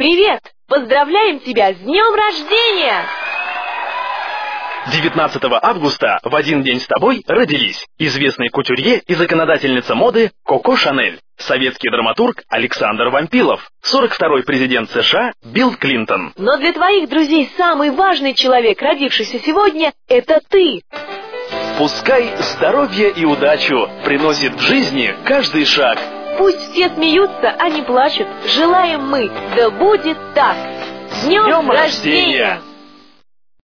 Привет! Поздравляем тебя с днем рождения! 19 августа в один день с тобой родились известный кутюрье и законодательница моды Коко Шанель, советский драматург Александр Вампилов, 42-й президент США Билл Клинтон. Но для твоих друзей самый важный человек, родившийся сегодня, это ты. Пускай здоровье и удачу приносит в жизни каждый шаг. Пусть все смеются, а не плачут. Желаем мы, да будет так. С днем рождения!